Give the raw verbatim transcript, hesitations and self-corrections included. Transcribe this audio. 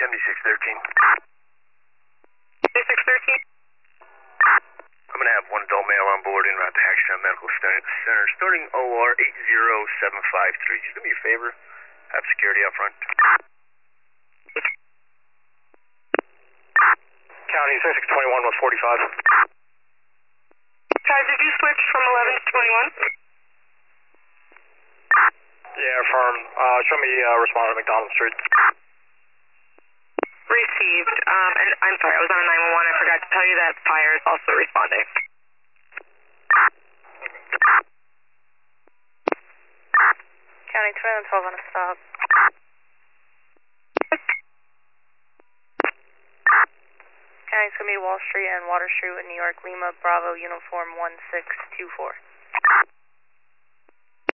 seventy-six thirteen. seventy-six thirteen? I'm going to have one adult male on board en route to Hackettstown Medical Center, starting O R eight zero seven five three. Just do me a favor, have security up front. County six six two one, one forty-five. Guys, did you switch from eleven to twenty-one? Yeah, firm. Uh, show me uh, responder to McDonald Street. Received. Um, and I'm sorry, I was on a nine one one. I forgot to tell you that fire is also responding. County twenty-one twelve on a stop. County, it's going to be Wall Street and Water Street with New York, Lima, Bravo, uniform one six two four.